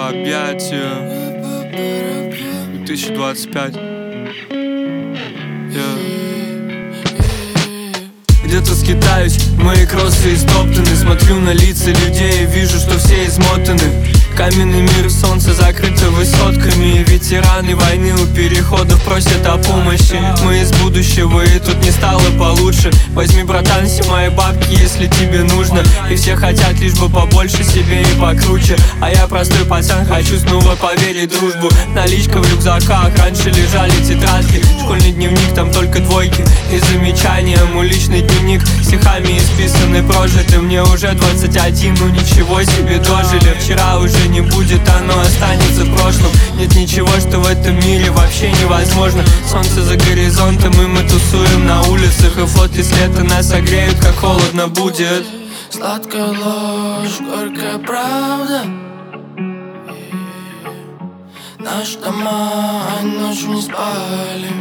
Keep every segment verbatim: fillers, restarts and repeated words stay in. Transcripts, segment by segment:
объятия. две тысячи двадцать пять. Yeah. Где-то скитаюсь, мои кроссы истоптаны. Смотрю на лица людей и вижу, что все измотаны. Каменный мир, солнце закрыто высотками. Ветераны войны у переходов просят о помощи. Мы из будущего, и тут не стало получше. Возьми, братан, все мои бабки, если тебе нужно. И все хотят лишь бы побольше себе и покруче. А я простой пацан, хочу снова поверить в дружбу. Наличка в рюкзаках, раньше лежали тетрадки. Школьный дневник, там только двойки и замечания. Мой личный дневник стихами исписанный, прожитый. Мне уже двадцать один, ну ничего себе дожили. Вчера уже не будет, оно останется в прошлом. Нет ничего, что в этом мире вообще невозможно. Солнце за горизонтом, и мы тусуем на улицах. И флоты с лета нас согреют, как холодно будет. Сладкая ложь, горькая правда. Наши дома ночью не спали.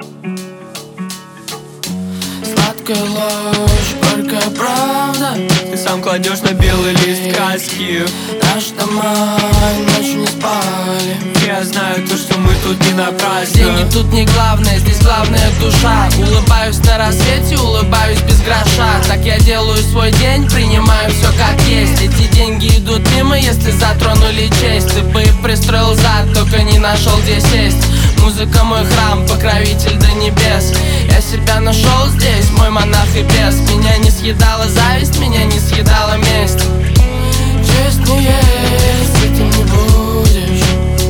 Сладкая ложь, горькая правда. Ты сам кладешь на белый лист краски. Наши дома ночью не спали. Я знаю то, что мы тут не напрасно. Деньги тут не главное, здесь главная душа. Улыбаюсь на рассвете, улыбаюсь без гроша. Так я делаю свой день, принимаю все как есть. Эти деньги идут мимо, если затронули честь. Ты бы пристроил зад, только не нашел где сесть. Музыка мой храм, покровитель до небес. Я себя нашел здесь, мой монах и бес. Меня не съедала зависть, меня не съедала месть. Честь не есть, этим не будешь.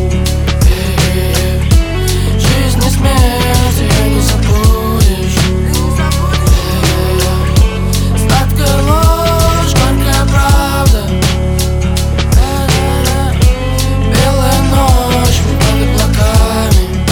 Жизнь не смерть, ее не забудешь. Сладкая ложь, горькая правда. Белая ночь, мы под облаками.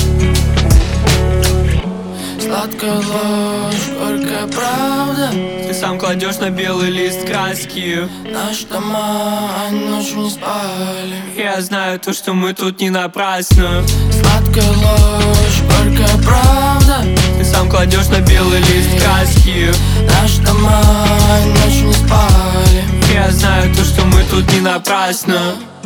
Сладкая ложь, горькая правда. Ты сам кладешь на белый лист краски. Наши дома ночью не спали. Я знаю то, что мы тут не напрасно. Сладкая ложь, горькая правда. Ты сам кладешь на белый лист краски. Наши дома ночью не спали. Я знаю то, что мы тут не напрасно.